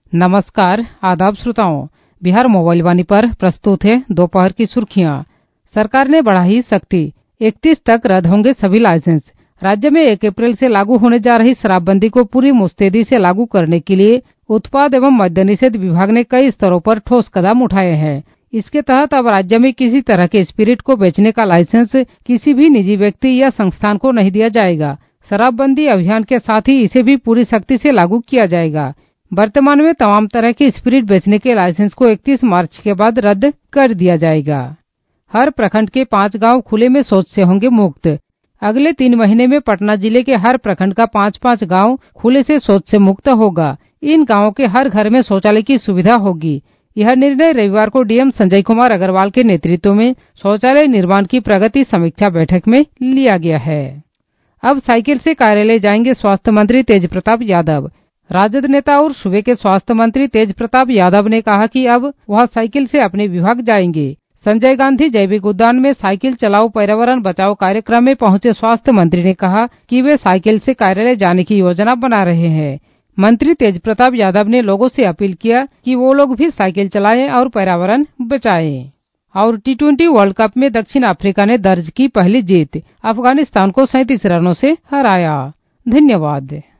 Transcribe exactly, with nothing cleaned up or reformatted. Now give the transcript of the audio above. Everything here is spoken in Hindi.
नमस्कार, आदाब श्रोताओं। बिहार मोबाइल वाणी पर प्रस्तुत है दोपहर की सुर्खियां। सरकार ने बढ़ाई सख्ती, इकतीस तक रद्द होंगे सभी लाइसेंस। राज्य में एक अप्रैल से लागू होने जा रही शराबबंदी को पूरी मुस्तैदी से लागू करने के लिए उत्पाद एवं मद्य निषेध विभाग ने कई स्तरों पर ठोस कदम उठाए हैं। इसके तहत अब राज्य में किसी तरह के स्पिरिट को बेचने का लाइसेंस किसी भी निजी व्यक्ति या संस्थान को नहीं दिया जाएगा। शराबबंदी अभियान के साथ ही इसे भी पूरी सख्ती से लागू किया जाएगा। वर्तमान में तमाम तरह के स्पिरिट बेचने के लाइसेंस को इकतीस मार्च के बाद रद्द कर दिया जाएगा। हर प्रखंड के पांच गांव खुले में शौच से होंगे मुक्त। अगले तीन महीने में पटना जिले के हर प्रखंड का पांच पांच गांव खुले से शौच से मुक्त होगा। इन गांवों के हर घर में शौचालय की सुविधा होगी। यह निर्णय रविवार को डीएम संजय कुमार अग्रवाल के नेतृत्व में शौचालय निर्माण की प्रगति समीक्षा बैठक में लिया गया है। अब साइकिल से कार्यालय जाएंगे स्वास्थ्य मंत्री तेज प्रताप यादव। राजद नेता और सूबे के स्वास्थ्य मंत्री तेज प्रताप यादव ने कहा कि अब वह साइकिल से अपने विभाग जाएंगे। संजय गांधी जैविक उद्यान में साइकिल चलाओ पर्यावरण बचाओ कार्यक्रम में पहुंचे स्वास्थ्य मंत्री ने कहा कि वे साइकिल से कार्यालय जाने की योजना बना रहे हैं। मंत्री तेज प्रताप यादव ने लोगों से अपील किया कि वो लोग भी साइकिल चलाएं और पर्यावरण बचाएं। और टी ट्वेंटी वर्ल्ड कप में दक्षिण अफ्रीका ने दर्ज की पहली जीत, अफगानिस्तान को सैंतीस रनों से हराया। धन्यवाद।